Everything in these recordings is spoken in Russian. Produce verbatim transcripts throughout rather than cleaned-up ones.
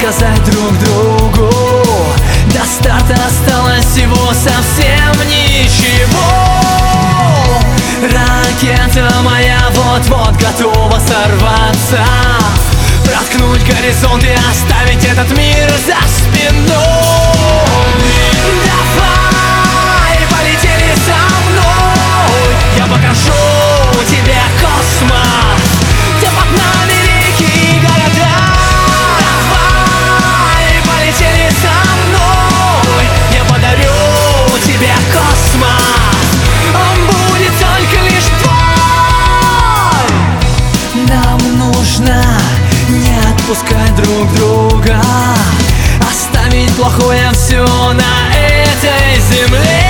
сказать друг другу. До старта осталось всего совсем ничего. Ракета моя вот-вот готова сорваться, проткнуть горизонт и оставить этот мир за спиной. Давай, полетели со мной, я покажу тебе космос, где под нами реки и города. Давай, полетели со мной, я подарю тебе космос, он будет только лишь твой. Нам нужно не отпускать друг друга, оставить плохое все на этой земле.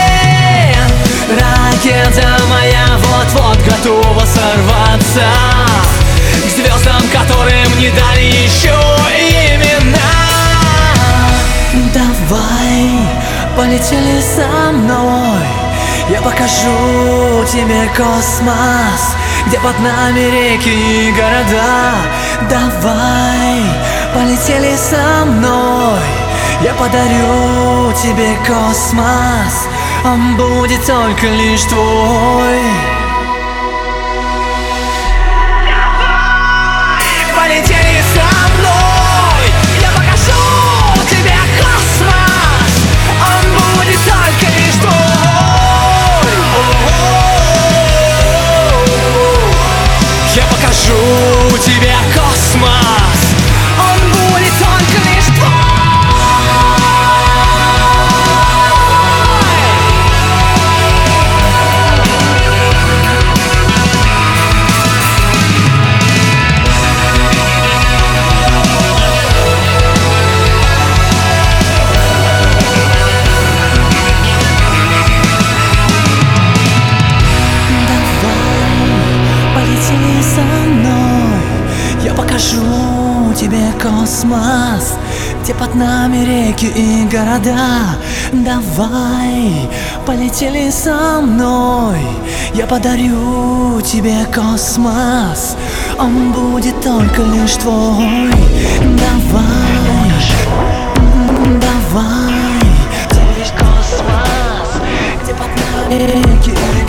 Ракета моя вот-вот готова сорваться к звездам, которым не дали еще имена. Давай, полетели со мной, я покажу тебе космос, где под нами реки и города. Давай, полетели со мной, я подарю тебе космос, он будет только лишь твой. Давай, полетели со мной, я покажу тебе космос, он будет только лишь твой. Я покажу тебе космос, он будет только лишь твой. Полетели со мной, я покажу тебе космос, где под нами реки и города. Давай, полетели со мной, я подарю тебе космос, он будет только лишь твой. Давай, давай, полетели космос, где под нами реки и